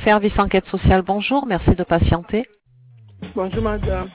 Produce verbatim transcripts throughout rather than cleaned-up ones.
service enquête sociale, bonjour, merci de patienter. Bonjour madame.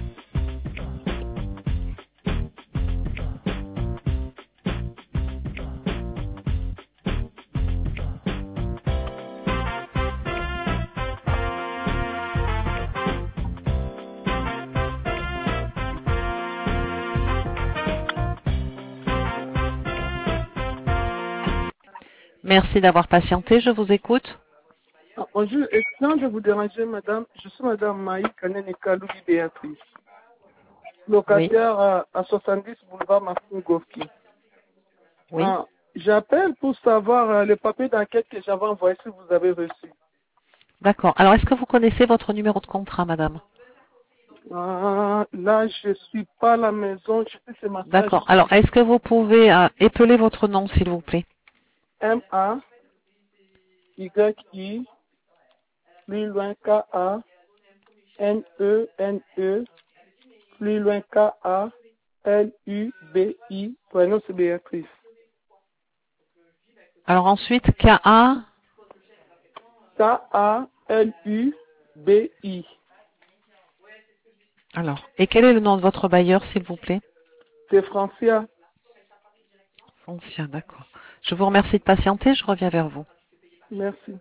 Merci d'avoir patienté, je vous écoute. Ah, bonjour, excusez de vous déranger madame. Je suis madame Maï Kaneneka Louis Béatrice. Locataire Oui. à, à soixante-dix boulevard Martin Gorky. Oui. Ah, j'appelle pour savoir euh, le papier d'enquête que j'avais envoyé si vous avez reçu. D'accord. Alors, est-ce que vous connaissez votre numéro de contrat, madame? Ah, là, je suis pas à la maison, je sais c'est ma soeur. D'accord. Alors, est-ce que vous pouvez euh, épeler votre nom, s'il vous plaît? M A Y I plus loin K A N E N E plus loin K A L U B I. Prénom c'est Béatrice. Alors ensuite, K A. K A L U B I. Alors, et quel est le nom de votre bailleur, s'il vous plaît? C'est Francia. Foncia, d'accord. Je vous remercie de patienter, je reviens vers vous. Merci.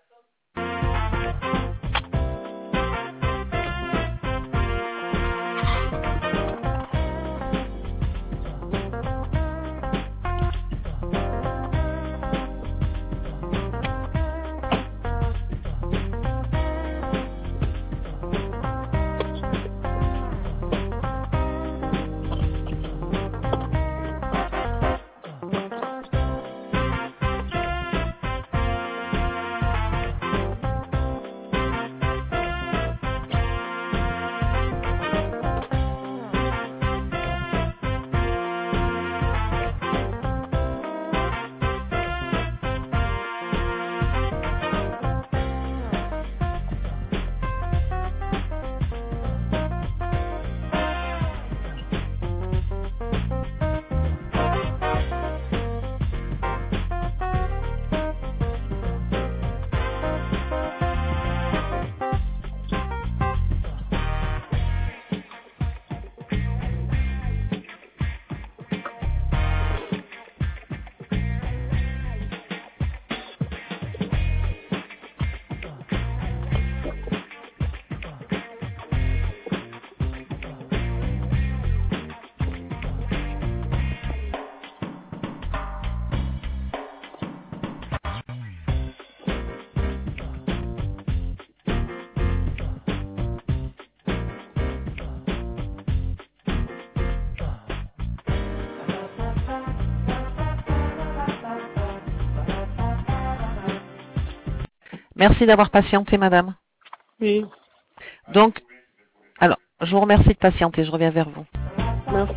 Merci d'avoir patienté, madame. Oui. Donc, alors, je vous remercie de patienter, je reviens vers vous. Merci.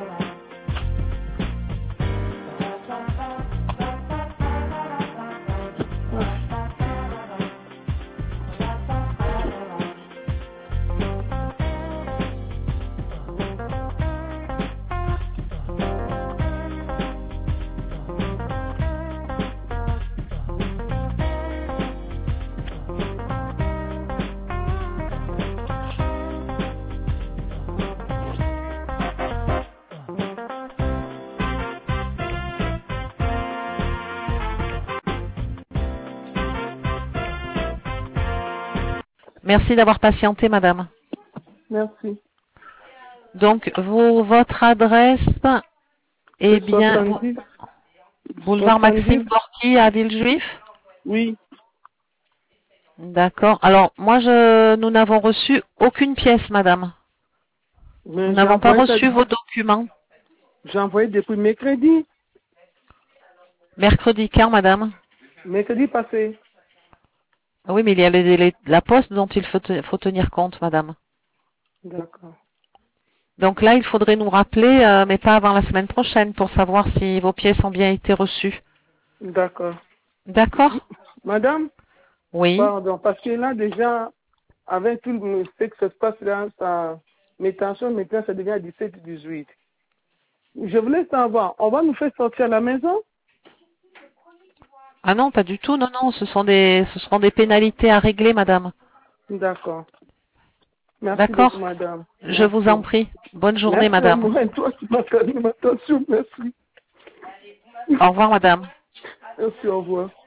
Merci d'avoir patienté, madame. Merci. Donc, vous, votre adresse est C'est bien soixante-dix. boulevard soixante-dix. Maxime Gorky à Villejuif? Oui. D'accord. Alors, moi, je, nous n'avons reçu aucune pièce, madame. Nous Mais j'ai n'avons pas envoyé ça, reçu vos documents. j'ai envoyé depuis mercredi. Mercredi quand, madame? Mercredi passé. Oui, mais il y a les délais de la poste dont il faut, te- faut tenir compte, madame. D'accord. Donc là, il faudrait nous rappeler, euh, mais pas avant la semaine prochaine, pour savoir si vos pièces ont bien été reçues. D'accord. D'accord? Madame, Oui. pardon, parce que là déjà, avec tout le fait que ça se passe là, ça, mes tensions maintenant, ça devient à dix-sept dix-huit. Je voulais savoir, on va nous faire sortir à la maison? Ah non, pas du tout. Non, non, ce sont des, ce seront des pénalités à régler, madame. D'accord. Merci beaucoup, D'accord? madame. Je vous Merci. en prie. Bonne journée, Merci à madame. moi et toi qui m'as calmé ma tension. Merci. Au revoir, madame. Merci, au revoir.